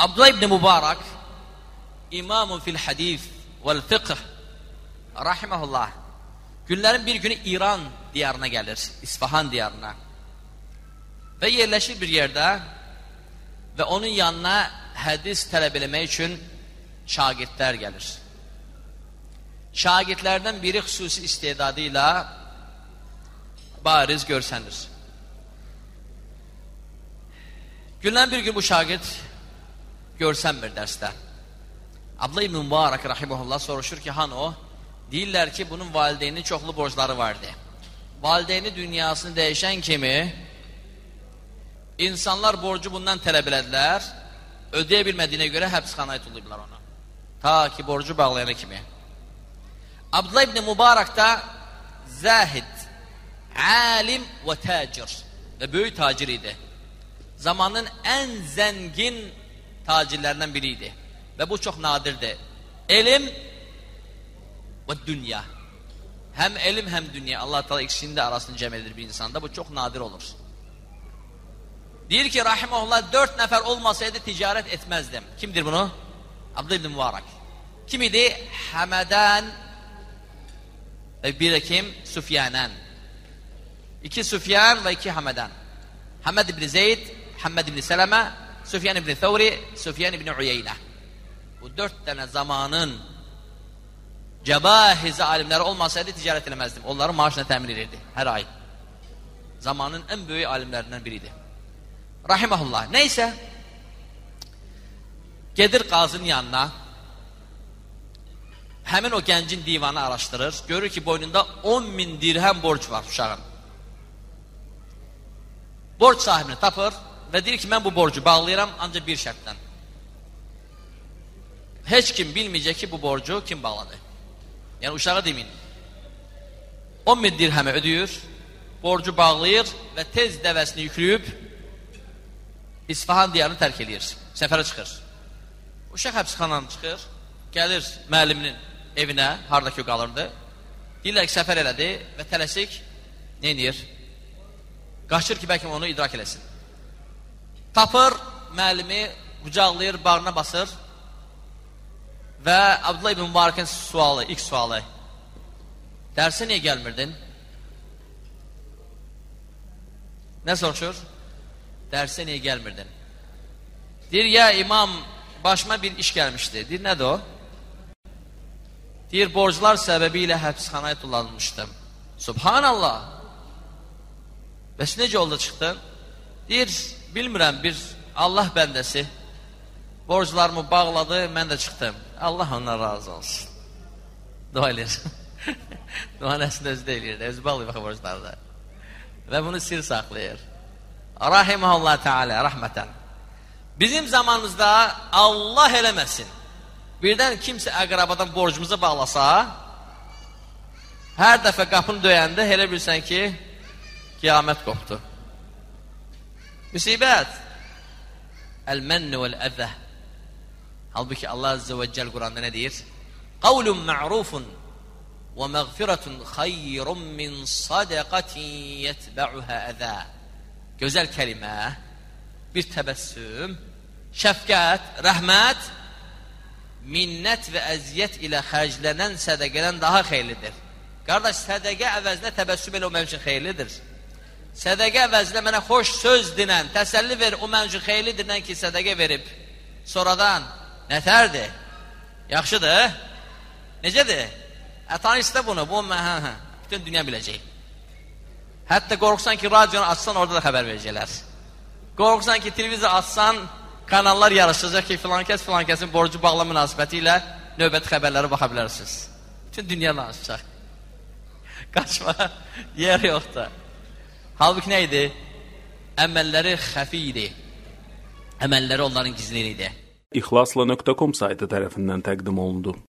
Abdullah ibn Mübarək İmamun fil hadis vel fiqh rahimehullah günlərin bir günü İran diyarına gəlir, İsfahan diyarına və yerləşir bir yerdə və onun yanına hədis tələb eləmək üçün şagirdlər gəlir. Şagirdlərdən biri xüsusi istedadı ilə bariz görsənir. Günlərin bir gün bu şagird görsənmir dərsdə. Abdullah ibn Mübarək rahimehullah soruşur ki, han o? Deyirlər ki, bunun valideynin çoxlu borcları vardı. Valideyni dünyasını dəyişən kimi insanlar borcu bundan tələb elədilər, ödəyə bilmədiyinə görə həbsxanaya tullayıblar onu. Ta ki, borcu bağlayana kimi. Abdullah ibn Mübarək də zahid, alim və tacir və böyük tacir idi. Zamanın ən zəngin tacirlərindən biri idi. Və bu çox nadirdir. Elm və dünya. Həm elm, həm dünya. Allah Teala ikisinin də arasını cəm edir bir insanda. Bu çox nadir olur. Deyir ki, rahimehullah, 4 nəfər olmasaydı ticarət etməzdim. Kimdir bunu? Abdullah ibn Mübarək. Kim idi? Həmədən və bir kim? Süfyanən. 2 Süfyan və 2 Həmədən. Həməd ibn Zeyd, Həməd ibn Sələmə, Süfyan ibn Thawri, Süfyan ibn Uyeynə. Bu 4 dənə zamanın cəbahiz alimləri olmasaydı ticarət eləməzdim. Onların maaşına təmin edirdi hər ay. Zamanın ən böyük alimlərindən biridir. Rahimehullah. Neysə, gedir qazının yanına, həmin o gəncin divanı araşdırır, görür ki, boynunda 10.000 dirhəm borc var uşağın. Borc sahibini tapır və deyir ki, mən bu borcu bağlayıram, ancaq bir şərtdən. Heç kim bilməyəcək ki, bu borcu kim bağladı. Yəni, uşağa demin. 10.000 dirhəmi ödəyir, borcu bağlayır və tez dəvəsini yükləyib İsfahan diyarını tərk edir, səfərə çıxır. Uşaq həbsxanadan çıxır, gəlir müəlliminin evinə, haradakı o qalırdı. Deyirlər ki, səfər elədi və tələsik nə edir? Qaçır ki, bəlkə onu idrak eləsin. Tapır, müəllimi qucaqlayır, bağrına basır və Abdullah ibn Mübarəkin sualı, ilk sualı. Dərsə niyə gəlmirdin? Nə soruşur? Dərsə niyə gəlmirdin? Deyir, ya imam, başıma bir iş gəlmişdi. Deyir, nədir o? Deyir, borclar səbəbi ilə həbsxanaya tullanmışdım. Subhanallah! Bəs necə oldu çıxdın? Deyir, bilmirəm, bir Allah bəndəsi borclarımı bağladı, mən də çıxdım. Allah ondan razı olsun. Dua edir. Dua nəsini özü deyir, özü bağlayır baxı borclarda. Və bunu sir saxlayır. Rahiməhullah Teala, rəhmətən. Bizim zamanımızda Allah eləməsin. Birdən kimsə əqrabadan borcumuza bağlasa, hər dəfə qapını döyəndə elə bilsən ki, qiyamət qopdu. Müsibət. Əl-mənnü vəl-əzəh. Halbuki Allah Azze və Cəl Quranda nə deyir? Qavlun ma'rufun və məğfirətun xayrun min sadəqatin yətbə'uhə əzə. Gözəl kəlimə, bir təbəssüm, şəfqət, rəhmət, minnət və əziyyət ilə xərclənən sədəqədən daha xeyirlidir. Qardaş, sədəqə əvəzinə təbəssüm elə o mənim üçün xeyirlidir. Sədəqə əvəzinə mənə xoş söz dinən, təsəlli verir, o mənim üçün xeyirlidir ki, sədəqə verib. Sonradan, nətərdir? Yaxşıdır? Necədir? Tanışda bunu, bu bütün dünya biləcək. Hətta qorxsan ki, radionu açsan, orada da xəbər verəcəklər. Qorxsan ki, televizor açsan, kanallar yarışacaq ki, filan kəsin borcu bağla münasibəti ilə növbəti xəbərləri baxa bilərsiniz. Bütün dünya danışacaq. Qaçma, yer yoxdur. Halbuki nə idi? Əməlləri xəfi idi. Əməlləri onların gizli idi. İxlasla.com saytı tərəfindən təqdim olundu.